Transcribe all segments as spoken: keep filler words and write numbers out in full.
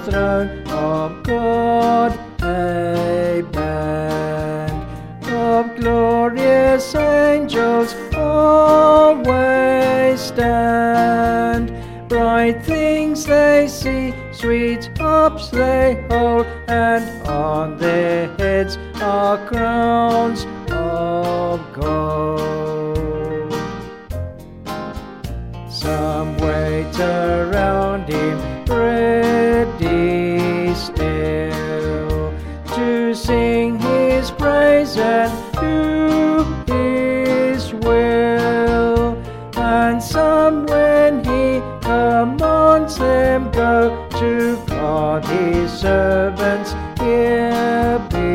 throne of God a band of glorious angels always stand. Bright things they see, sweet hopes they hold, and on their heads are crowns of gold. Some wait around him, ready still, to sing his praise and do his will. And some, when he commands them, go to God his servants here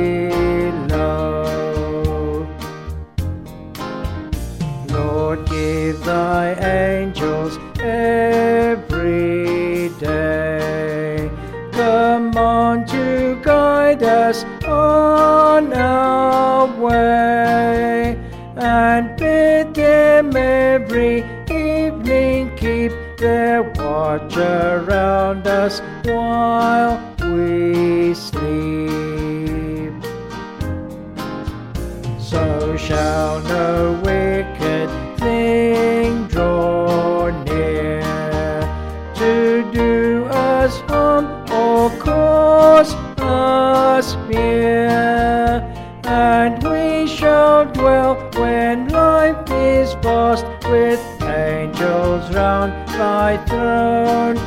below. Lord, give thy angels every day command to guide us on our way, and bid them every evening keep their watch around us while we sleep. So shall no wicked thing draw near to do us harm or cause us fear, and we shall dwell when life is past with angels round thy throne